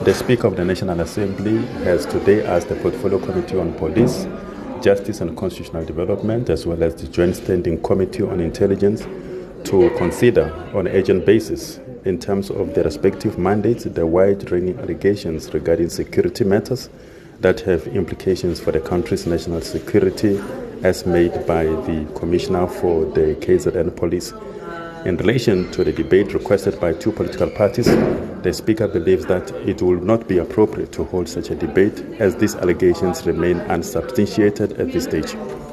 The Speaker of the National Assembly has today asked the Portfolio Committee on Police, Justice and Constitutional Development, as well as the Joint Standing Committee on Intelligence, to consider on an urgent basis, in terms of their respective mandates, the wide-ranging allegations regarding security matters that have implications for the country's national security, as made by the Commissioner for the KZN Police. In relation to the debate requested by two political parties, the Speaker believes that it will not be appropriate to hold such a debate, as these allegations remain unsubstantiated at this stage.